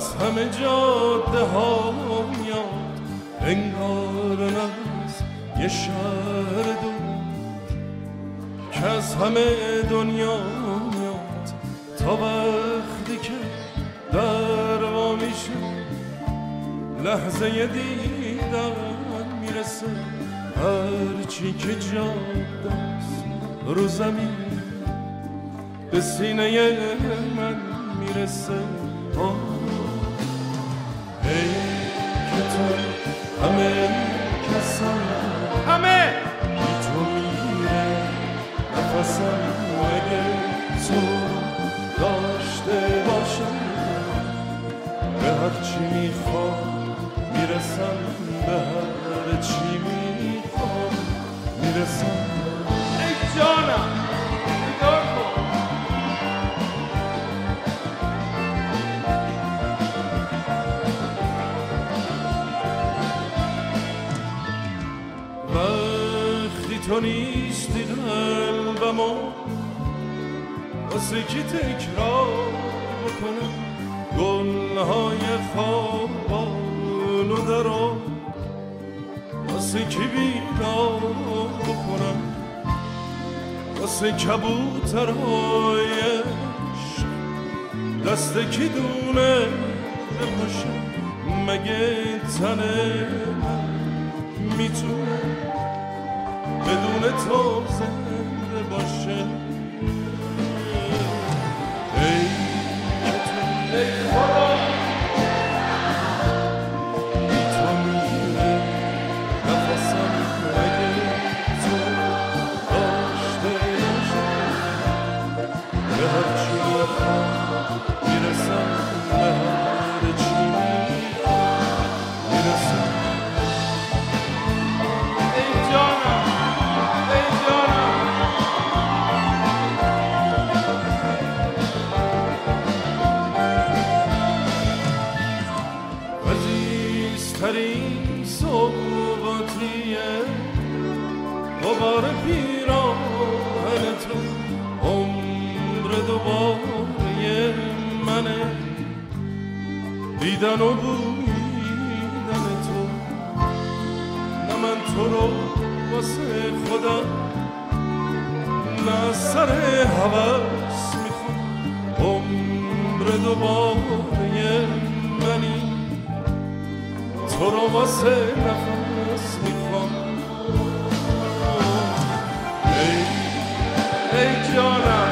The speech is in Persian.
از همه جاده ها میاد انگار از یه شهر دور که از همه دنیا میاد تا وقتی که در وا میشه لحظه دیدن میرسه هرچی که جاده است رو زمین به سینه من میرسه ای که تو همه کسم همه بی تو میره نفسم اگه تو داشته باشم به هرچی میخوام میرسم به هرچی میخوام میرسم ای جانم نگاه کن وقتی تو نیستی قلبمو واسه کی تکرار بکنم گلهای خوابانو درو واسه کی بیدار بکنم واسه کبوترهای عشق دست کی دونه بپاشم مگه تن من میتونه بدون تو زنده باشه ای که تو ای خدا بی تو میره نفسم اگه تو داشته باشم به هرچی میخوام میرسم به هرچی میخوام میرسم عزیزترین صحباتیه غبار پیراهن تو عمر دوباره منه دیدن و بویدن تو نه من تو رو واسه خودم نه سر هوس میخوام عمر دوباره منی تو رو واسه نفس میخوام ای جانم